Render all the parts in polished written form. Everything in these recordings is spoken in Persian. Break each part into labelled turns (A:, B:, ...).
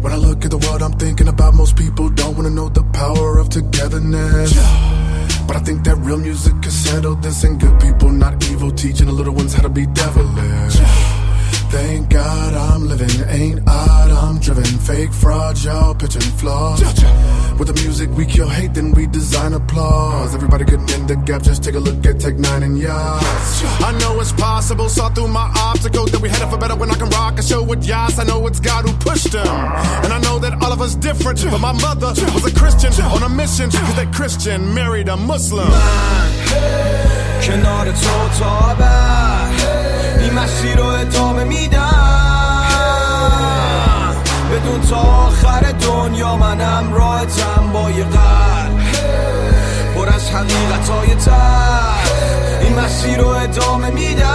A: When I look at the world, I'm thinking about most people don't wanna know the power of togetherness. But I think that real music can settle this, and good people, not evil, teaching the little ones how to be devilish. Thank God I'm living, ain't odd, I'm driven. Fake fraud, y'all pitching flaws. With the music we kill hate, then we design applause. Everybody getting in the gap, just take a look at Tech 9 and Yas. I know it's possible, saw through my obstacles that we headed for better when I can rock a show with Yas. I know it's God who pushed them, and I know that all of us different, but my mother was a Christian on a mission, cause that Christian married a Muslim.
B: کنار تو تا این مسیر رو ادامه میدم بدون تا آخر دنیا من همراهتم با یه قلب پر از حقیقتای تلخ این مسیر رو ادامه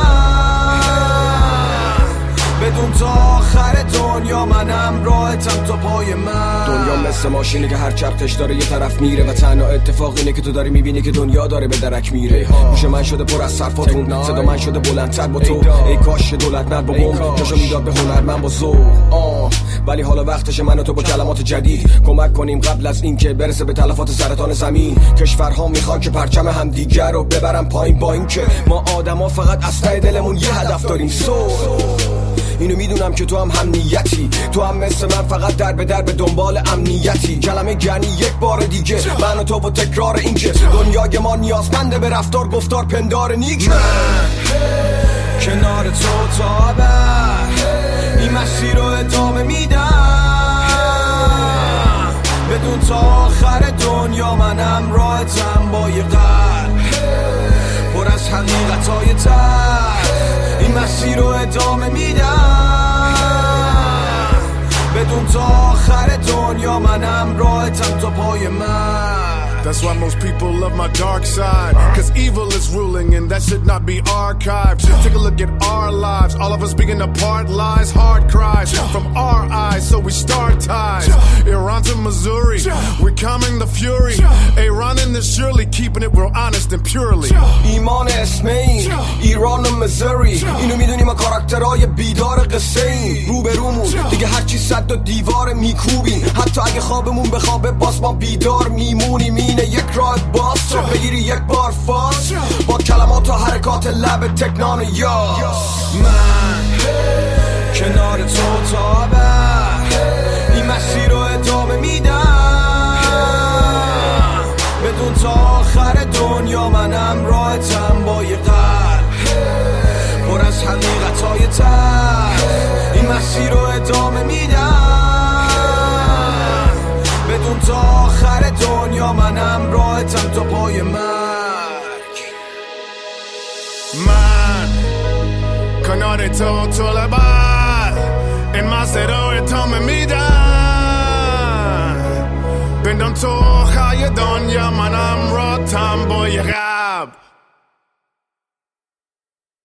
B: میدم بدون تا آخر دنیا من همراهتم تا پای من. دنیا مثل ماشینه که هر چرخش داره یه طرف میره و تنها اتفاق اینه که تو داری میبینی که دنیا داره به درک میره. گوش من شده پر از حرفاتون، صدا من شده بلندتر با تو. ای کاش دولت مرد با بم جاشو میداد به هنرمند با ذوق. ولی حالا وقتشه من و تو با کلمات جدید کمک کنیم قبل از اینکه برسه به تلفات سرطان زمین. کشورها میخوان که پرچم همدیگر رو ببرن پایین، با اینکه ما آدما فقط از ته دلمون یه هدف داریم. اینو میدونم که تو هم نیتی، تو هم مثل من فقط در به دنبال امنیتی. کلمه گنی یک بار دیگه من و تو و تکرار این که دنیای ما نیازمنده به رفتار گفتار پندار نیک. من کنار تو تا این مسیر رو ادامه میدم بدون تا آخر دنیا من همراهتم با یه قلب پر از حقیقتای تلخ این مسیر رو ادامه میدم بدون تا آخر دنیا من همراهتم تا پای من.
A: That's why most people love my dark side, cause evil is ruling and that should not be archived. Take a look at our lives, all of us being apart, lies, hard cries from our eyes, so we start ties. Iran to Missouri, we're calming the fury. Iran in this surely keeping it real honest and purely.
B: ایمان اسم ایران و مزوری، اینو میدونی ما کاراکترهای بیدار قصه این روبرومون دیگه هرچی صد و دیوار میکوبیم، حتی اگه خوابمون بخوابه باز ما بیدار میمونیم. اینه یک راه باز تو بگیری یک بار فاز با کلمات و حرکات لب تکنان یاس. من کنار تو تا این مسیر رو ادامه میدم بدون تا آخر دنیا من همراهتم با یه قلب پر از حقیقتای تلخ این مسیر رو ادامه میدم بدون تا آخر دنیا من همراهتم تا پای مرگ.
A: من کنار تو لبد این مسیر رو ادامه میدم بدون تا آخر دنیا من همراهتم با یه قلب